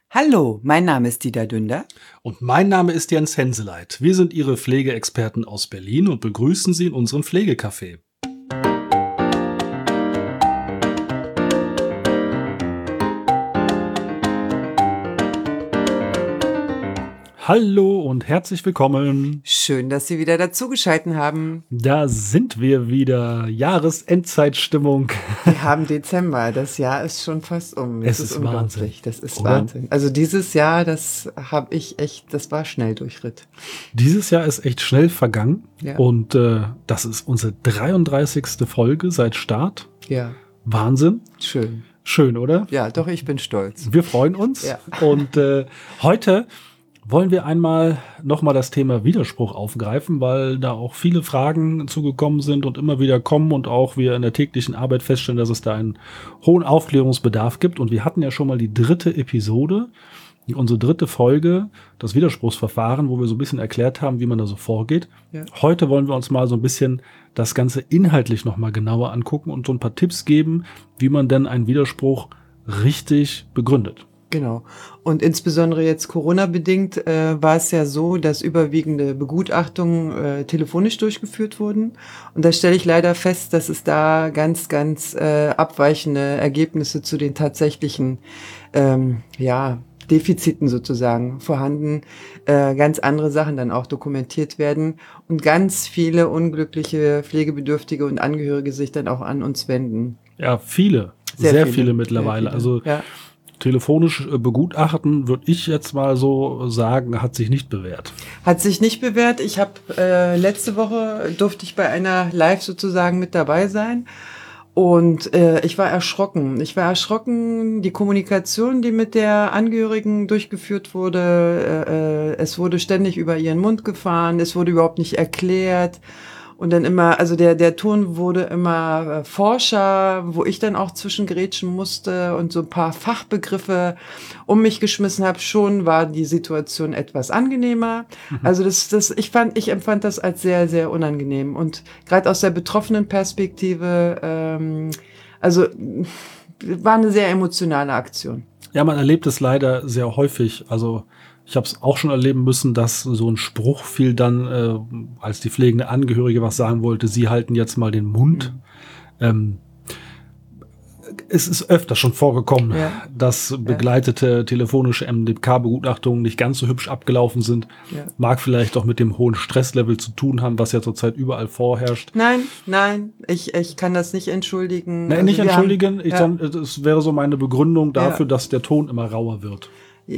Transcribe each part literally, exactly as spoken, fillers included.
Hallo, mein Name ist Dieter Dünder. Und mein Name ist Jens Henseleit. Wir sind Ihre Pflegeexperten aus Berlin und begrüßen Sie in unserem Pflegecafé. Hallo und herzlich willkommen. Schön, dass Sie wieder dazugeschaltet haben. Da sind wir wieder. Jahresendzeitstimmung. Wir haben Dezember. Das Jahr ist schon fast um. Das Es ist ist unglaublich. Wahnsinn. Das ist Oder? Wahnsinn. Also dieses Jahr, das habe ich echt, das war Schnelldurchritt. Dieses Jahr ist echt schnell vergangen. Ja. Und äh, das ist unsere dreiunddreißigste Folge seit Start. Ja, Wahnsinn. schön. Schön, oder? Ja, doch, ich bin stolz. Wir freuen uns. Ja. Und äh, heute wollen wir einmal nochmal das Thema Widerspruch aufgreifen, weil da auch viele Fragen zugekommen sind und immer wieder kommen und auch wir in der täglichen Arbeit feststellen, dass es da einen hohen Aufklärungsbedarf gibt. Und wir hatten ja schon mal die dritte Episode, unsere dritte Folge, das Widerspruchsverfahren, wo wir so ein bisschen erklärt haben, wie man da so vorgeht. Ja. Heute wollen wir uns mal so ein bisschen das Ganze inhaltlich nochmal genauer angucken und so ein paar Tipps geben, wie man denn einen Widerspruch richtig begründet. Genau. Und insbesondere jetzt Corona-bedingt äh, war es ja so, dass überwiegende Begutachtungen äh, telefonisch durchgeführt wurden. Und da stelle ich leider fest, dass es da ganz, ganz äh, abweichende Ergebnisse zu den tatsächlichen ähm, ja, Defiziten sozusagen vorhanden, äh, ganz andere Sachen dann auch dokumentiert werden und ganz viele unglückliche Pflegebedürftige und Angehörige sich dann auch an uns wenden. Ja, viele. Sehr Sehr, viele, viele, mittlerweile. sehr viele. Also Ja. telefonisch äh, begutachten, würde ich jetzt mal so sagen, hat sich nicht bewährt. Hat sich nicht bewährt. Ich habe äh, letzte Woche durfte ich bei einer Live sozusagen mit dabei sein. Und äh, ich war erschrocken. Ich war erschrocken, die Kommunikation, die mit der Angehörigen durchgeführt wurde. Äh, äh, es wurde ständig über ihren Mund gefahren. Es wurde überhaupt nicht erklärt. Und dann immer, also der der Ton wurde immer äh, forscher, wo ich dann auch zwischengrätschen musste und so ein paar Fachbegriffe um mich geschmissen habe. Schon war die Situation etwas angenehmer. Mhm. Also das das ich fand ich empfand das als sehr sehr unangenehm und gerade aus der betroffenen Perspektive, ähm, also war eine sehr emotionale Aktion. Ja, man erlebt es leider sehr häufig. Also ich habe es auch schon erleben müssen, dass so ein Spruch fiel dann, äh, als die pflegende Angehörige was sagen wollte, sie halten jetzt mal den Mund. Mhm. Ähm, es ist öfter schon vorgekommen, Ja. dass begleitete ja. telefonische M D K-Begutachtungen nicht ganz so hübsch abgelaufen sind. Ja. Mag vielleicht auch mit dem hohen Stresslevel zu tun haben, was ja zurzeit überall vorherrscht. Nein, nein, ich, ich kann das nicht entschuldigen. Nein, also nicht entschuldigen. Haben, ich ja. dann, es wäre so meine Begründung dafür, Ja. dass der Ton immer rauer wird.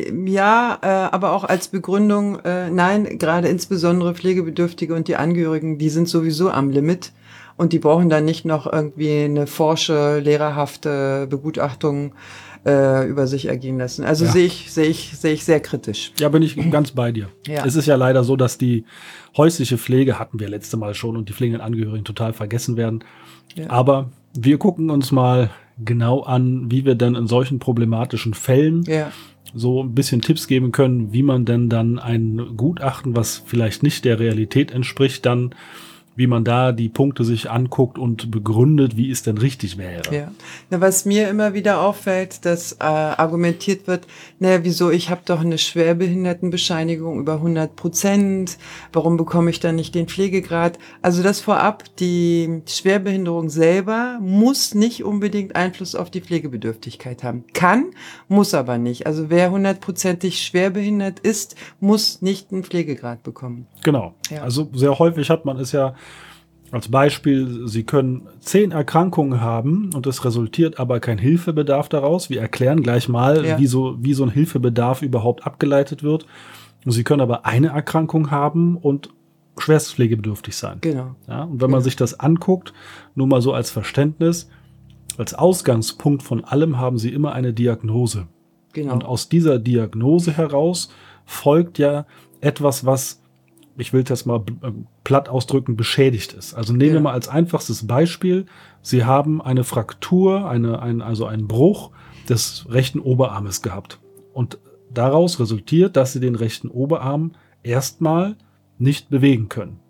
Ja, äh, aber auch als Begründung, äh, nein, gerade insbesondere Pflegebedürftige und die Angehörigen, die sind sowieso am Limit und die brauchen dann nicht noch irgendwie eine forsche, lehrerhafte Begutachtung äh, über sich ergehen lassen. Also Ja. sehe ich, sehe ich, sehe ich sehr kritisch. Ja, bin ich ganz bei dir. Ja. Es ist ja leider so, dass die häusliche Pflege, hatten wir letzte Mal schon, und die pflegenden Angehörigen total vergessen werden. Ja. Aber wir gucken uns mal genau an, wie wir denn in solchen problematischen Fällen Ja. so ein bisschen Tipps geben können, wie man denn dann ein Gutachten, was vielleicht nicht der Realität entspricht, dann wie man da die Punkte sich anguckt und begründet, wie es denn richtig wäre. Ja. Na, was mir immer wieder auffällt, dass äh, argumentiert wird, naja, wieso, ich habe doch eine Schwerbehindertenbescheinigung über hundert Prozent, warum bekomme ich dann nicht den Pflegegrad? Also das vorab, die Schwerbehinderung selber muss nicht unbedingt Einfluss auf die Pflegebedürftigkeit haben. Kann, muss aber nicht. Also wer hundertprozentig schwerbehindert ist, muss nicht einen Pflegegrad bekommen. Genau. Ja. Also sehr häufig hat man es ja als Beispiel, Sie können zehn Erkrankungen haben und es resultiert aber kein Hilfebedarf daraus. Wir erklären gleich mal, Ja. wie so, wie so ein Hilfebedarf überhaupt abgeleitet wird. Und Sie können aber eine Erkrankung haben und schwerst pflegebedürftig sein. Genau. Ja, und wenn man Ja. sich das anguckt, nur mal so als Verständnis, als Ausgangspunkt von allem haben Sie immer eine Diagnose. Genau. Und aus dieser Diagnose heraus folgt ja etwas, was, ich will das mal äh, platt ausdrücken, beschädigt ist. Also nehmen Ja. wir mal als einfachstes Beispiel, Sie haben eine Fraktur, eine, ein, also einen Bruch des rechten Oberarmes gehabt. Und daraus resultiert, dass Sie den rechten Oberarm erstmal nicht bewegen können.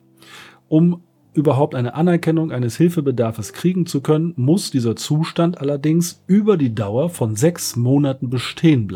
Um überhaupt eine Anerkennung eines Hilfebedarfes kriegen zu können, muss dieser Zustand allerdings über die Dauer von sechs Monaten bestehen bleiben.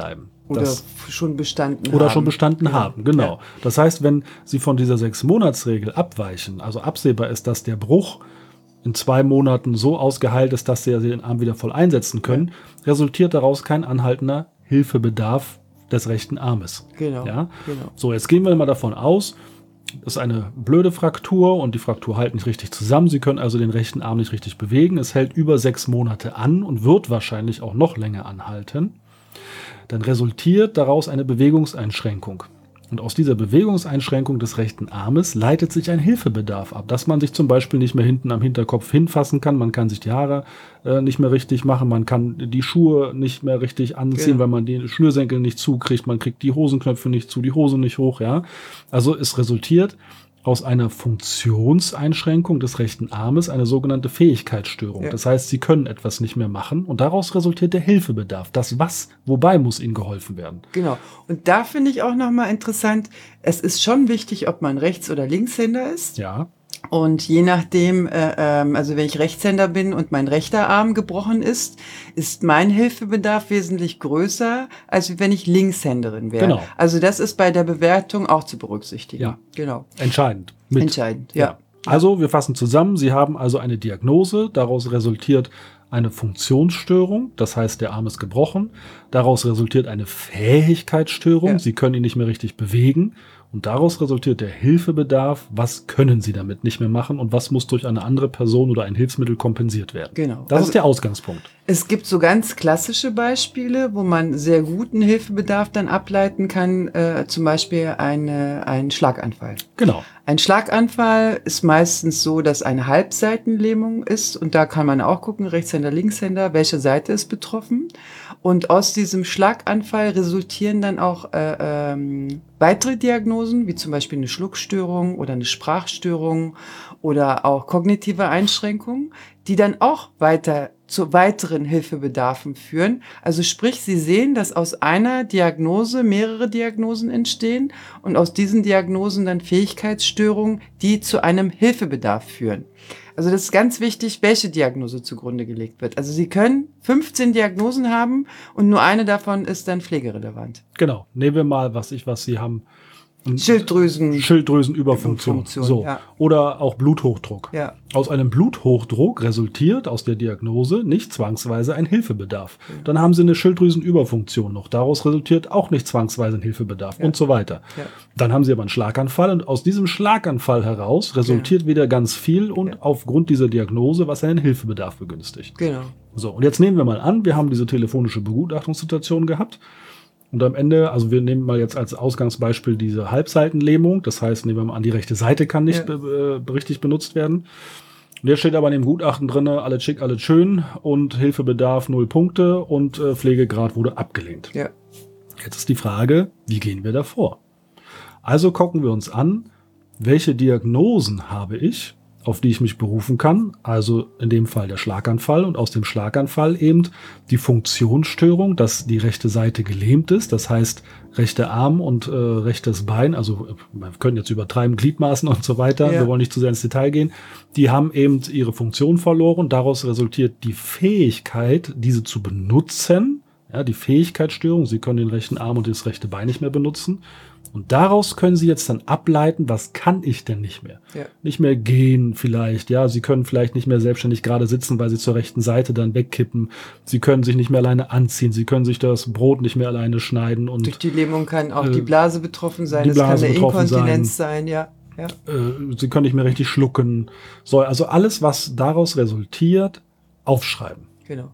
Oder das, schon bestanden oder haben. schon bestanden genau. haben, genau. Ja. Das heißt, wenn Sie von dieser Sechs-Monats-Regel abweichen, also absehbar ist, dass der Bruch in zwei Monaten so ausgeheilt ist, dass Sie den Arm wieder voll einsetzen können, ja. resultiert daraus kein anhaltender Hilfebedarf des rechten Armes. Genau, ja? genau. So, jetzt gehen wir mal davon aus, das ist eine blöde Fraktur und die Fraktur hält nicht richtig zusammen. Sie können also den rechten Arm nicht richtig bewegen. Es hält über sechs Monate an und wird wahrscheinlich auch noch länger anhalten. Dann resultiert daraus eine Bewegungseinschränkung. Und aus dieser Bewegungseinschränkung des rechten Armes leitet sich ein Hilfebedarf ab, dass man sich zum Beispiel nicht mehr hinten am Hinterkopf hinfassen kann, man kann sich die Haare äh, nicht mehr richtig machen, man kann die Schuhe nicht mehr richtig anziehen, genau. weil man die Schnürsenkel nicht zukriegt, man kriegt die Hosenknöpfe nicht zu, die Hose nicht hoch, ja. Also es resultiert aus einer Funktionseinschränkung des rechten Armes eine sogenannte Fähigkeitsstörung. Ja. Das heißt, Sie können etwas nicht mehr machen und daraus resultiert der Hilfebedarf. Das was, wobei muss Ihnen geholfen werden. Genau. Und da finde ich auch nochmal interessant, es ist schon wichtig, ob man Rechts- oder Linkshänder ist. Ja. Und je nachdem, äh, ähm, also wenn ich Rechtshänder bin und mein rechter Arm gebrochen ist, ist mein Hilfebedarf wesentlich größer, als wenn ich Linkshänderin wäre. Genau. Also das ist bei der Bewertung auch zu berücksichtigen. Ja. Genau. Entscheidend. Mit. Entscheidend, ja. ja. Also wir fassen zusammen, Sie haben also eine Diagnose, daraus resultiert eine Funktionsstörung, das heißt, der Arm ist gebrochen. Daraus resultiert eine Fähigkeitsstörung, ja. Sie können ihn nicht mehr richtig bewegen. Und daraus resultiert der Hilfebedarf, was können Sie damit nicht mehr machen und was muss durch eine andere Person oder ein Hilfsmittel kompensiert werden. Genau. Das also, ist der Ausgangspunkt. Es gibt so ganz klassische Beispiele, wo man sehr guten Hilfebedarf dann ableiten kann, äh, zum Beispiel eine, ein Schlaganfall. Genau. Ein Schlaganfall ist meistens so, dass eine Halbseitenlähmung ist und da kann man auch gucken, Rechtshänder, Linkshänder, welche Seite ist betroffen. Und aus diesem Schlaganfall resultieren dann auch äh, ähm, weitere Diagnosen, wie zum Beispiel eine Schluckstörung oder eine Sprachstörung oder auch kognitive Einschränkungen, die dann auch weiter zu weiteren Hilfebedarfen führen. Also sprich, Sie sehen, dass aus einer Diagnose mehrere Diagnosen entstehen und aus diesen Diagnosen dann Fähigkeitsstörungen, die zu einem Hilfebedarf führen. Also das ist ganz wichtig, welche Diagnose zugrunde gelegt wird. Also Sie können fünfzehn Diagnosen haben und nur eine davon ist dann pflegerelevant. Genau. Nehmen wir mal, was ich, was Sie haben. Schilddrüsen. Schilddrüsenüberfunktion. Funktion, so. Ja. Oder auch Bluthochdruck. Ja. Aus einem Bluthochdruck resultiert aus der Diagnose nicht zwangsweise ein Hilfebedarf. Ja. Dann haben Sie eine Schilddrüsenüberfunktion noch. Daraus resultiert auch nicht zwangsweise ein Hilfebedarf ja. und so weiter. Ja. Dann haben Sie aber einen Schlaganfall und aus diesem Schlaganfall heraus resultiert ja. wieder ganz viel und ja. aufgrund dieser Diagnose, was einen Hilfebedarf begünstigt. Genau. So, und jetzt nehmen wir mal an, wir haben diese telefonische Begutachtungssituation gehabt. Und am Ende, also wir nehmen mal jetzt als Ausgangsbeispiel diese Halbseitenlähmung. Das heißt, nehmen wir mal an, die rechte Seite kann nicht ja. be- be- richtig benutzt werden. Und jetzt steht aber in dem Gutachten drin, alles schick, alles schön und Hilfebedarf null Punkte und äh, Pflegegrad wurde abgelehnt. Ja. Jetzt ist die Frage, wie gehen wir da vor? Also gucken wir uns an, welche Diagnosen habe ich, auf die ich mich berufen kann, also in dem Fall der Schlaganfall und aus dem Schlaganfall eben die Funktionsstörung, dass die rechte Seite gelähmt ist, das heißt rechter Arm und äh, rechtes Bein, also wir können jetzt übertreiben, Gliedmaßen und so weiter, ja. wir wollen nicht zu sehr ins Detail gehen, die haben eben ihre Funktion verloren, daraus resultiert die Fähigkeit, diese zu benutzen, ja, die Fähigkeitsstörung, sie können den rechten Arm und das rechte Bein nicht mehr benutzen. Und daraus können Sie jetzt dann ableiten, was kann ich denn nicht mehr? Ja. Nicht mehr gehen vielleicht, ja. Sie können vielleicht nicht mehr selbstständig gerade sitzen, weil Sie zur rechten Seite dann wegkippen. Sie können sich nicht mehr alleine anziehen. Sie können sich das Brot nicht mehr alleine schneiden. Und durch die Lähmung kann auch äh, die Blase betroffen sein. Es kann eine Inkontinenz sein, sein ja. ja. Äh, Sie können nicht mehr richtig schlucken. So, also alles, was daraus resultiert, aufschreiben. Genau.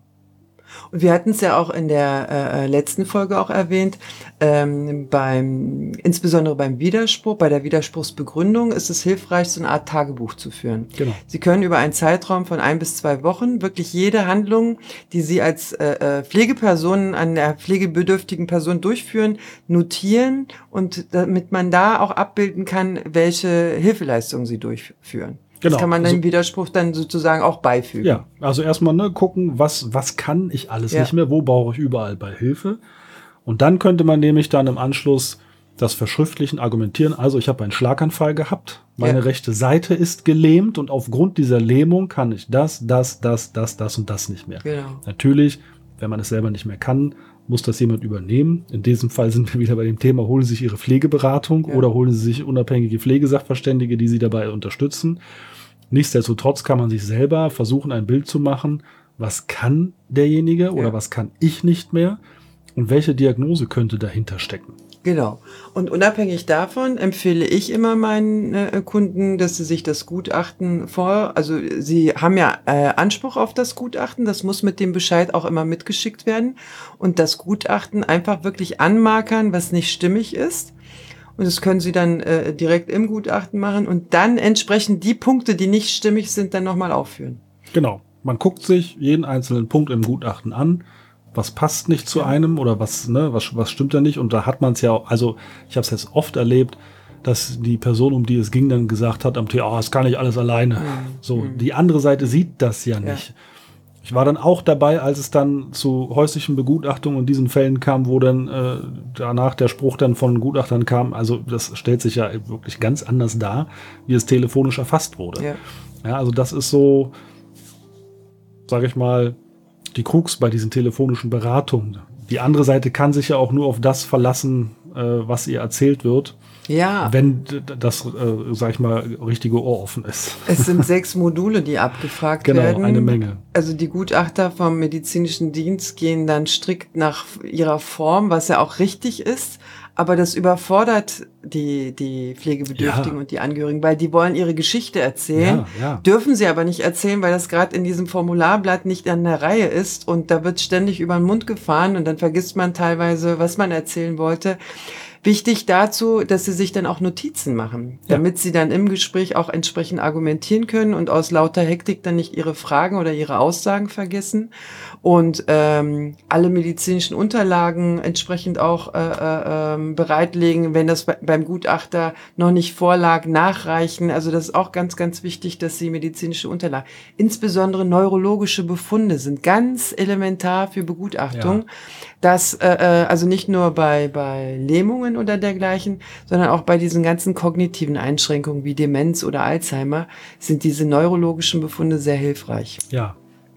Und wir hatten es ja auch in der äh, letzten Folge auch erwähnt, ähm, beim, insbesondere beim Widerspruch, bei der Widerspruchsbegründung ist es hilfreich, so eine Art Tagebuch zu führen. Genau. Sie können über einen Zeitraum von ein bis zwei Wochen wirklich jede Handlung, die Sie als äh, Pflegeperson an der pflegebedürftigen Person durchführen, notieren und damit man da auch abbilden kann, welche Hilfeleistungen Sie durchführen. Genau. Das kann man dann im Widerspruch dann sozusagen auch beifügen. Ja, also erstmal ne, gucken, was, was kann ich alles ja. nicht mehr, wo brauche ich überall bei Hilfe. Und dann könnte man nämlich dann im Anschluss das verschriftlichen, argumentieren. Also ich habe einen Schlaganfall gehabt, meine ja. rechte Seite ist gelähmt und aufgrund dieser Lähmung kann ich das, das, das, das, das und das nicht mehr. Genau. Natürlich, wenn man es selber nicht mehr kann, muss das jemand übernehmen. In diesem Fall sind wir wieder bei dem Thema, holen Sie sich Ihre Pflegeberatung ja. oder holen Sie sich unabhängige Pflegesachverständige, die Sie dabei unterstützen. Nichtsdestotrotz kann man sich selber versuchen, ein Bild zu machen, was kann derjenige oder ja. was kann ich nicht mehr und welche Diagnose könnte dahinter stecken. Genau. Und unabhängig davon empfehle ich immer meinen äh, Kunden, dass sie sich das Gutachten vor, also sie haben ja äh, Anspruch auf das Gutachten, das muss mit dem Bescheid auch immer mitgeschickt werden und das Gutachten einfach wirklich anmarkern, was nicht stimmig ist. Und das können sie dann äh, direkt im Gutachten machen und dann entsprechend die Punkte, die nicht stimmig sind, dann nochmal aufführen. Genau. Man guckt sich jeden einzelnen Punkt im Gutachten an. Was passt nicht zu einem oder was, ne, was, was stimmt da nicht? Und da hat man es ja auch, also ich habe es jetzt oft erlebt, dass die Person, um die es ging, dann gesagt hat am Tee, oh, das kann ich alles alleine. Mhm. So, mhm. Die andere Seite sieht das ja nicht. Ja. Ich war dann auch dabei, als es dann zu häuslichen Begutachtungen und diesen Fällen kam, wo dann äh, danach der Spruch dann von Gutachtern kam, also das stellt sich ja wirklich ganz anders dar, wie es telefonisch erfasst wurde. Ja, ja also das ist so, sage ich mal, die Krux bei diesen telefonischen Beratungen. Die andere Seite kann sich ja auch nur auf das verlassen, äh, was ihr erzählt wird. Ja. Wenn das, äh, sag ich mal, richtige Ohr offen ist. Es sind sechs Module, die abgefragt genau, werden. Genau, eine Menge. Also die Gutachter vom medizinischen Dienst gehen dann strikt nach ihrer Form, was ja auch richtig ist. Aber das überfordert die, die Pflegebedürftigen ja. und die Angehörigen, weil die wollen ihre Geschichte erzählen, ja, ja. dürfen sie aber nicht erzählen, weil das gerade in diesem Formularblatt nicht an der Reihe ist und da wird ständig über den Mund gefahren und dann vergisst man teilweise, was man erzählen wollte. Wichtig dazu, dass sie sich dann auch Notizen machen, damit ja. sie dann im Gespräch auch entsprechend argumentieren können und aus lauter Hektik dann nicht ihre Fragen oder ihre Aussagen vergessen und ähm, alle medizinischen Unterlagen entsprechend auch äh, äh, bereitlegen, wenn das bei, beim Gutachter noch nicht vorlag, nachreichen. Also das ist auch ganz, ganz wichtig, dass sie medizinische Unterlagen, insbesondere neurologische Befunde sind ganz elementar für Begutachtung. Ja. Dass äh, also nicht nur bei bei Lähmungen oder dergleichen, sondern auch bei diesen ganzen kognitiven Einschränkungen wie Demenz oder Alzheimer sind diese neurologischen Befunde sehr hilfreich. Ja.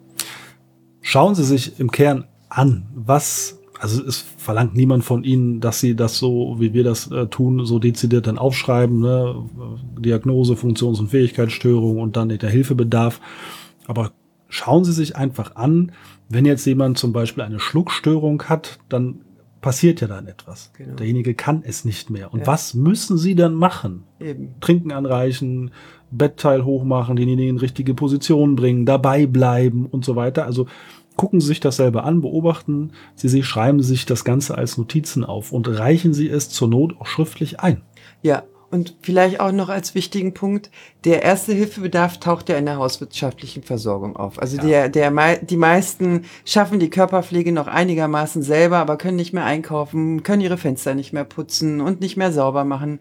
Schauen Sie sich im Kern an, was, also es verlangt niemand von Ihnen, dass Sie das so, wie wir das äh, tun, so dezidiert dann aufschreiben, ne? Diagnose, Funktions- und Fähigkeitsstörung und dann der Hilfebedarf. Aber schauen Sie sich einfach an, wenn jetzt jemand zum Beispiel eine Schluckstörung hat, dann passiert ja dann etwas. Genau. Derjenige kann es nicht mehr. Und ja. was müssen Sie dann machen? Eben. Trinken anreichen, Bettteil hochmachen, denjenigen in richtige Position bringen, dabei bleiben und so weiter. Also gucken Sie sich das selber an, beobachten Sie sich, schreiben Sie sich das Ganze als Notizen auf und reichen Sie es zur Not auch schriftlich ein. Ja. Und vielleicht auch noch als wichtigen Punkt, der Erste-Hilfe-Bedarf taucht ja in der hauswirtschaftlichen Versorgung auf. Also ja. der, der, die meisten schaffen die Körperpflege noch einigermaßen selber, aber können nicht mehr einkaufen, können ihre Fenster nicht mehr putzen und nicht mehr sauber machen.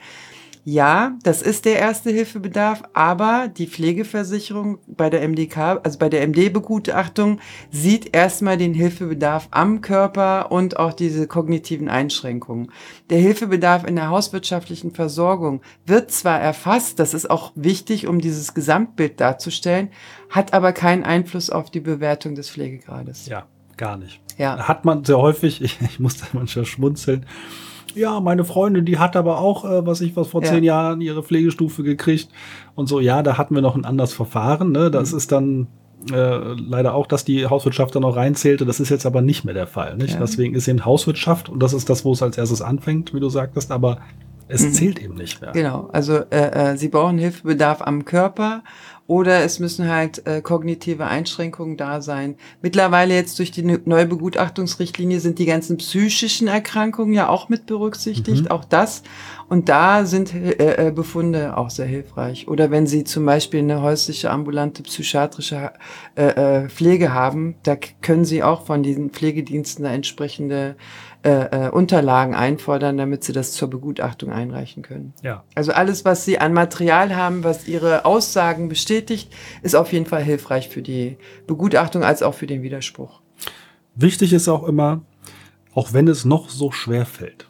Ja, das ist der Erste-Hilfe-Bedarf, aber die Pflegeversicherung bei der M D K, also bei der M D-Begutachtung, sieht erstmal den Hilfebedarf am Körper und auch diese kognitiven Einschränkungen. Der Hilfebedarf in der hauswirtschaftlichen Versorgung wird zwar erfasst, das ist auch wichtig, um dieses Gesamtbild darzustellen, hat aber keinen Einfluss auf die Bewertung des Pflegegrades. Ja, gar nicht. Ja. Hat man sehr häufig, ich, ich muss da manchmal schmunzeln, ja, meine Freundin, die hat aber auch, äh, was ich was vor ja. zehn Jahren ihre Pflegestufe gekriegt und so. Ja, da hatten wir noch ein anderes Verfahren. Ne? Das mhm. ist dann äh, leider auch, dass die Hauswirtschaft da noch reinzählte. Das ist jetzt aber nicht mehr der Fall. Nicht? Ja. Deswegen ist eben Hauswirtschaft und das ist das, wo es als erstes anfängt, wie du sagtest, aber es mhm. zählt eben nicht mehr. Genau, also äh, äh, sie brauchen Hilfebedarf am Körper oder es müssen halt äh, kognitive Einschränkungen da sein. Mittlerweile jetzt durch die neue Begutachtungsrichtlinie sind die ganzen psychischen Erkrankungen ja auch mit berücksichtigt, mhm. auch das. Und da sind äh, äh, Befunde auch sehr hilfreich. Oder wenn Sie zum Beispiel eine häusliche, ambulante, psychiatrische äh, äh, Pflege haben, da können Sie auch von diesen Pflegediensten da entsprechende Äh, äh, Unterlagen einfordern, damit sie das zur Begutachtung einreichen können. Ja. Also alles, was sie an Material haben, was ihre Aussagen bestätigt, ist auf jeden Fall hilfreich für die Begutachtung als auch für den Widerspruch. Wichtig ist auch immer, auch wenn es noch so schwer fällt,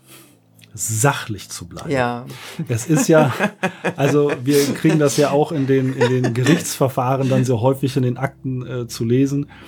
sachlich zu bleiben. Ja. Es ist ja, also wir kriegen das ja auch in den, in den Gerichtsverfahren dann sehr häufig in den Akten äh, zu lesen.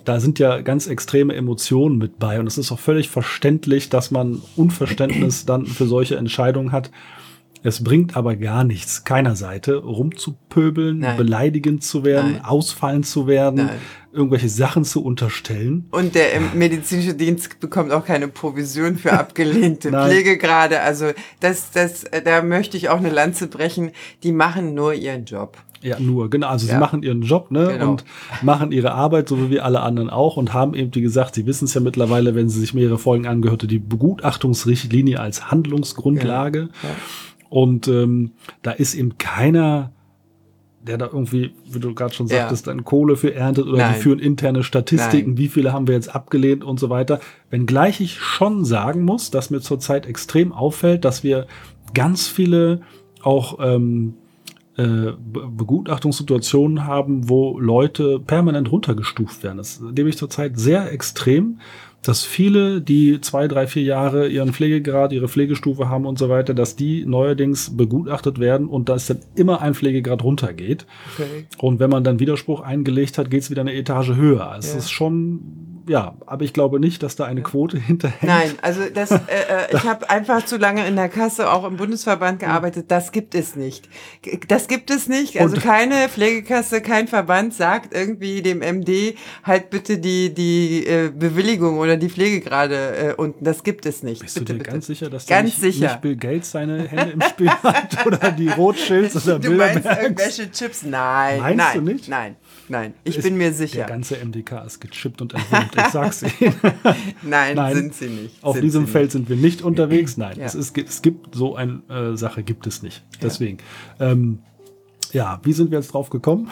da sind ja ganz extreme Emotionen mit bei. Und es ist auch völlig verständlich, dass man Unverständnis dann für solche Entscheidungen hat. Es bringt aber gar nichts, keiner Seite, rumzupöbeln, Nein. beleidigend zu werden, Nein. ausfallen zu werden, Nein. irgendwelche Sachen zu unterstellen. Und der medizinische Dienst bekommt auch keine Provision für abgelehnte Pflegegrade. Also das, das, da möchte ich auch eine Lanze brechen. Die machen nur ihren Job. Ja, nur, genau. Also ja. sie machen ihren Job, ne, genau. und machen ihre Arbeit, so wie wir alle anderen auch, und haben eben, wie gesagt, sie wissen es ja mittlerweile, wenn sie sich mehrere Folgen angehört, die Begutachtungsrichtlinie als Handlungsgrundlage. Ja. Ja. Und ähm, da ist eben keiner, der da irgendwie, wie du gerade schon sagtest, ja. dann Kohle für erntet oder Nein. die führen interne Statistiken, Nein. wie viele haben wir jetzt abgelehnt und so weiter. Wenngleich ich schon sagen muss, dass mir zurzeit extrem auffällt, dass wir ganz viele auch ähm, äh, Begutachtungssituationen haben, wo Leute permanent runtergestuft werden. Das erlebe ich zurzeit sehr extrem, dass viele, die zwei, drei, vier Jahre ihren Pflegegrad, ihre Pflegestufe haben und so weiter, dass die neuerdings begutachtet werden und dass dann immer ein Pflegegrad runtergeht. Okay. Und wenn man dann Widerspruch eingelegt hat, geht es wieder eine Etage höher. Also ja. es ist schon, ja, aber ich glaube nicht, dass da eine Quote hinterhängt. Nein, also das, äh, ich habe einfach zu lange in der Kasse, auch im Bundesverband gearbeitet. Das gibt es nicht. Das gibt es nicht. Also und keine Pflegekasse, kein Verband sagt irgendwie dem M D halt bitte die die äh, Bewilligung oder die Pflegegrade äh, unten. Das gibt es nicht. Bist bitte, du dir bitte. ganz sicher, dass ganz nicht, sicher. nicht Bill Gates seine Hände im Spiel hat oder die Rothschilds oder Du meinst irgendwelche Chips? Nein, Meinst nein, du nicht? Nein, nein. Ich ist, bin mir sicher. Der ganze M D K ist gechippt und entwurmt. Ich sag's Ihnen. Nein, Nein, sind sie nicht. Auf sind diesem Feld nicht. sind wir nicht unterwegs. Nein, ja. es, ist, es gibt so eine äh, Sache, gibt es nicht. Deswegen. Ja. Ähm, ja, wie sind wir jetzt drauf gekommen?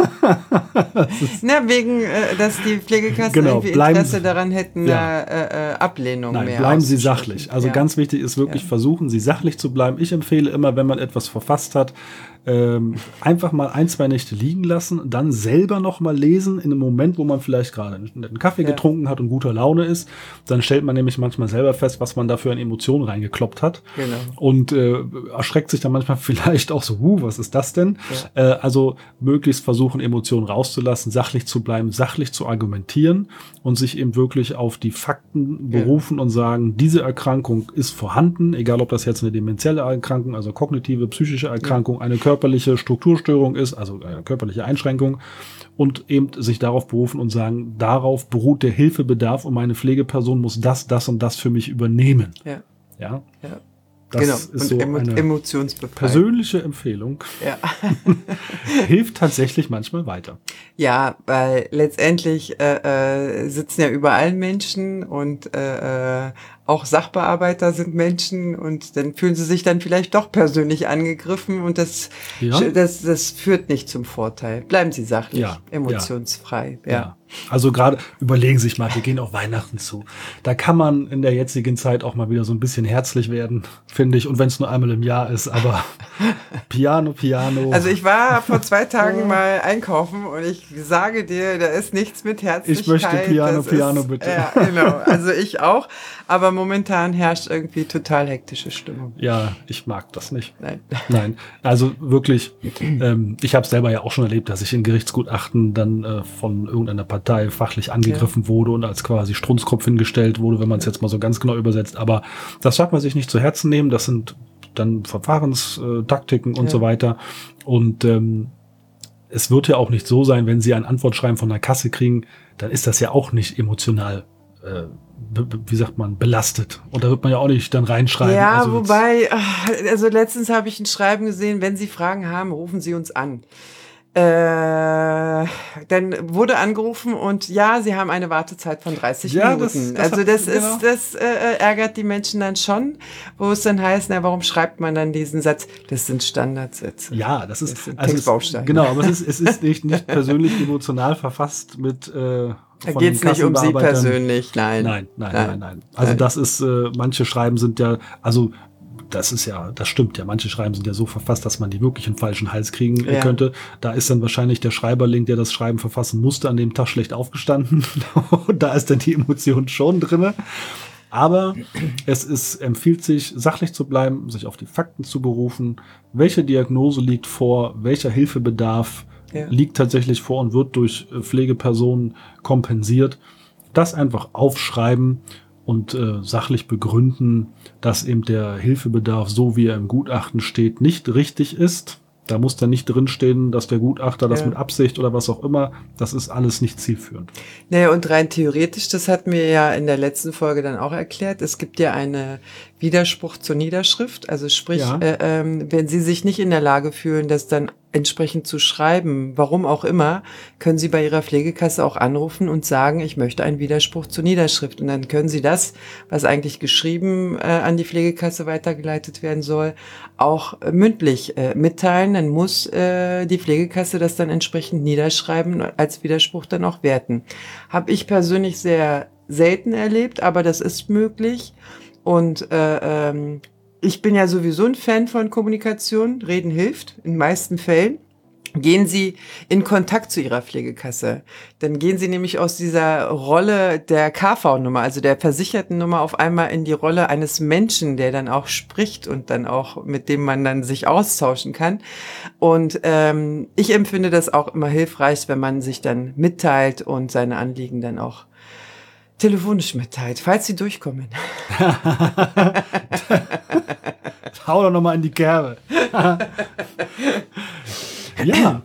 Na, wegen, äh, dass die Pflegekassen genau, irgendwie bleiben, Interesse daran hätten, ja. eine äh, Ablehnung Nein, mehr bleiben Sie sachlich. Also ja. ganz wichtig ist wirklich, ja. versuchen Sie sachlich zu bleiben. Ich empfehle immer, wenn man etwas verfasst hat, ähm, einfach mal ein, zwei Nächte liegen lassen, dann selber noch mal lesen in einem Moment, wo man vielleicht gerade einen Kaffee ja. getrunken hat und guter Laune ist. Dann stellt man nämlich manchmal selber fest, was man da für eine Emotion reingekloppt hat. Genau. Und äh, erschreckt sich dann manchmal vielleicht auch so, huh, was ist das denn? Ja. Äh, also möglichst versuchen, Emotionen rauszulassen, sachlich zu bleiben, sachlich zu argumentieren und sich eben wirklich auf die Fakten berufen ja. und sagen, diese Erkrankung ist vorhanden, egal ob das jetzt eine dementielle Erkrankung, also kognitive, psychische Erkrankung, ja. eine körperliche Strukturstörung ist, also eine körperliche Einschränkung, und eben sich darauf berufen und sagen, darauf beruht der Hilfebedarf und meine Pflegeperson muss das, das und das für mich übernehmen. Ja. Ja. ja. Das genau. ist und so emo- eine emotionsbefreit. persönliche Empfehlung. Ja. Hilft tatsächlich manchmal weiter. Ja, weil letztendlich äh, äh, sitzen ja überall Menschen und äh, auch Sachbearbeiter sind Menschen und dann fühlen sie sich dann vielleicht doch persönlich angegriffen und das, ja. das, das führt nicht zum Vorteil. Bleiben Sie sachlich, ja. emotionsfrei. Ja. ja. Also gerade überlegen Sie sich mal, wir gehen auf Weihnachten zu. Da kann man in der jetzigen Zeit auch mal wieder so ein bisschen herzlich werden, finde ich. Und wenn es nur einmal im Jahr ist, aber Piano, Piano. Also ich war vor zwei Tagen mal einkaufen und ich sage dir, da ist nichts mit Herzlichkeit. Ich möchte Piano, das Piano ist, bitte. Ja, genau. Also ich auch. Aber momentan herrscht irgendwie total hektische Stimmung. Ja, ich mag das nicht. Nein. Nein, also wirklich, ähm, ich habe es selber ja auch schon erlebt, dass ich in Gerichtsgutachten dann äh, von irgendeiner Partei fachlich angegriffen ja. wurde und als quasi Strunzkopf hingestellt wurde, wenn man es ja. jetzt mal so ganz genau übersetzt. Aber das darf man sich nicht zu Herzen nehmen. Das sind dann Verfahrenstaktiken und ja. so weiter. Und ähm, es wird ja auch nicht so sein, wenn Sie ein Antwortschreiben von der Kasse kriegen, dann ist das ja auch nicht emotional äh, wie sagt man, belastet. Und da wird man ja auch nicht dann reinschreiben. Ja, also wobei, also letztens habe ich ein Schreiben gesehen, wenn Sie Fragen haben, rufen Sie uns an. Äh, dann wurde angerufen und ja, Sie haben eine Wartezeit von dreißig ja, Minuten. Das, das also das hat, ist, genau. das äh, ärgert die Menschen dann schon, wo es dann heißt, na, warum schreibt man dann diesen Satz? Das sind Standardsätze. Ja, das ist, das sind also Textbausteine. Es, genau, aber es ist, es ist nicht, nicht persönlich emotional verfasst mit, äh, da geht es nicht um Sie persönlich, nein. Nein, nein, nein, nein. nein. Also nein. das ist, äh, manche Schreiben sind ja, also das ist ja, das stimmt ja. Manche Schreiben sind ja so verfasst, dass man die wirklich in falschen Hals kriegen ja. könnte. Da ist dann wahrscheinlich der Schreiberling, der das Schreiben verfassen musste, an dem Tag schlecht aufgestanden. Und da ist dann die Emotion schon drinne. Aber es ist, empfiehlt sich, sachlich zu bleiben, sich auf die Fakten zu berufen. Welche Diagnose liegt vor? Welcher Hilfebedarf ja. liegt tatsächlich vor und wird durch Pflegepersonen kompensiert. Das einfach aufschreiben und äh, sachlich begründen, dass eben der Hilfebedarf, so wie er im Gutachten steht, nicht richtig ist. Da muss dann nicht drinstehen, dass der Gutachter das ja. mit Absicht oder was auch immer, das ist alles nicht zielführend. Naja, und rein theoretisch, das hatten wir ja in der letzten Folge dann auch erklärt, es gibt ja einen Widerspruch zur Niederschrift, also sprich, ja. äh, ähm, wenn Sie sich nicht in der Lage fühlen, das dann entsprechend zu schreiben, warum auch immer, können Sie bei Ihrer Pflegekasse auch anrufen und sagen, ich möchte einen Widerspruch zur Niederschrift. Und dann können Sie das, was eigentlich geschrieben äh, an die Pflegekasse weitergeleitet werden soll, auch äh, mündlich äh, mitteilen. Dann muss äh, die Pflegekasse das dann entsprechend niederschreiben, als Widerspruch dann auch werten. Habe ich persönlich sehr selten erlebt, aber das ist möglich. Und äh, ähm, ich bin ja sowieso ein Fan von Kommunikation. Reden hilft in den meisten Fällen. Gehen Sie in Kontakt zu Ihrer Pflegekasse. Dann gehen Sie nämlich aus dieser Rolle der K V-Nummer, also der Versichertennummer, auf einmal in die Rolle eines Menschen, der dann auch spricht und dann auch, mit dem man dann sich austauschen kann. Und ähm, ich empfinde das auch immer hilfreich, wenn man sich dann mitteilt und seine Anliegen dann auch telefonisch mitteilt, falls Sie durchkommen. Hau doch nochmal in die Kerbe. Ja.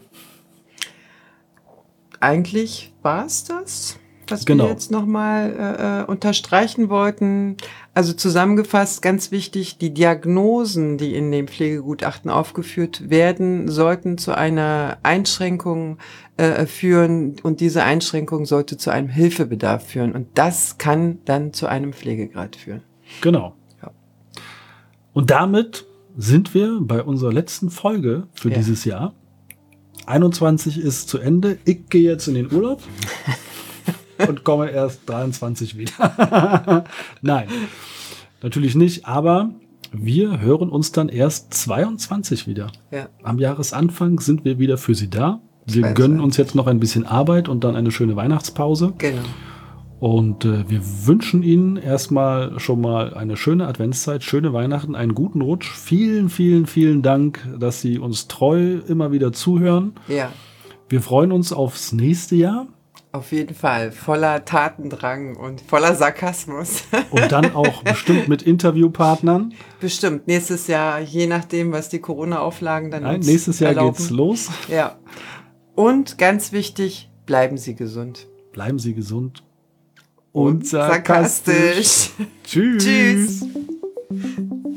Eigentlich war es das, was genau. wir jetzt nochmal äh, unterstreichen wollten. Also zusammengefasst, ganz wichtig, die Diagnosen, die in dem Pflegegutachten aufgeführt werden, sollten zu einer Einschränkung äh, führen und diese Einschränkung sollte zu einem Hilfebedarf führen und das kann dann zu einem Pflegegrad führen. Genau. Ja. Und damit sind wir bei unserer letzten Folge für ja. dieses Jahr. einundzwanzig ist zu Ende. Ich gehe jetzt in den Urlaub und komme erst dreiundzwanzig wieder. Nein, natürlich nicht. Aber wir hören uns dann erst zweiundzwanzig wieder. Ja. Am Jahresanfang sind wir wieder für Sie da. Wir zweiundzwanzig gönnen uns jetzt noch ein bisschen Arbeit und dann eine schöne Weihnachtspause. Genau. Und äh, wir wünschen Ihnen erstmal schon mal eine schöne Adventszeit, schöne Weihnachten, einen guten Rutsch. Vielen, vielen, vielen Dank, dass Sie uns treu immer wieder zuhören. Ja. Wir freuen uns aufs nächste Jahr. Auf jeden Fall. Voller Tatendrang und voller Sarkasmus. Und dann auch bestimmt mit Interviewpartnern. Bestimmt. Nächstes Jahr, je nachdem, was die Corona-Auflagen dann Nein, uns nächstes Jahr erlauben. geht's los. Ja. Und ganz wichtig, bleiben Sie gesund. Bleiben Sie gesund. Und sarkastisch. Tschüss. Tschüss.